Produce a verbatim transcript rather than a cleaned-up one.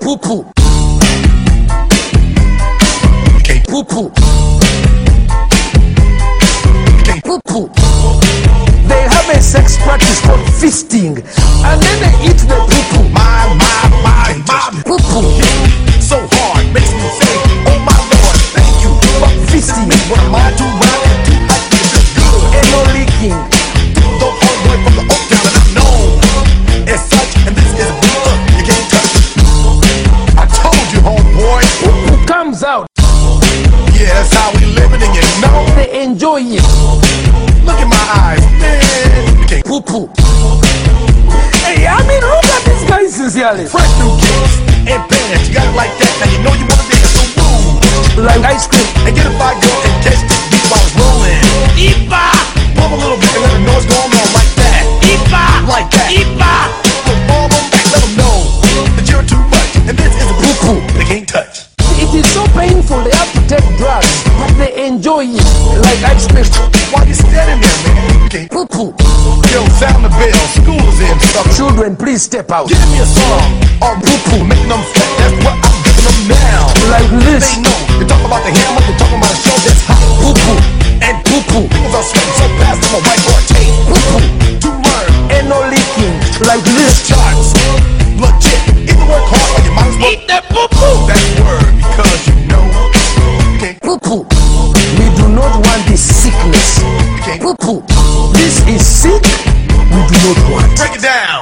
poo poo. Can't Poo poo. can't Poo poo. They have a sex practice called fisting, and then they eat the poo poo. my my my my Poo poo. so hard makes me say, oh my Lord, thank you for Fisting. me. What am I to ride and do? I feel just good. And no leaking. The old boy from the Oak Town, and I'm known as such, and this is me. Uh, you can't touch it. I told you, homeboy. Poo poo comes out. Yeah, that's how we living, and you know. They enjoy it. Look in my eyes, man. You can't Poo poo. Hey, I mean, look at this guy sincerely. fresh new kicks and pants. You got it like that. Now you know you wanna dance, so move. Like ice cream. And get a fire girl and catch this beat while it's rolling. Ipa, Pump a little bit and let them know what's going on like that. Ipa, Like that. Ipa. So fall on back, let them know that you're too much. And this is a Poo poo. they can't touch. It is so painful, they have to take drugs, but they enjoy it. Like ice cream. While you're standing there, man, you can't. Poo poo. Yo, sound the bell. School is in, sucker. Children, please step out. Give me a song or poo-poo, making them sweat. That's what I'm giving them now. Like this. They know. You're talking about the hammer, you're talking about a show that's hot. Poo poo. And poo-poo. People are sweating so fast, I'm a whiteboard tape. Poo poo. To learn And no leaking. Like this. charts. Legit. Either work hard or you might as well. Eat the poo poo. That's word because you know. You can't. Poo poo. We do not want this sickness. You can't. Poo poo. This is sick. We do not want. Break it down.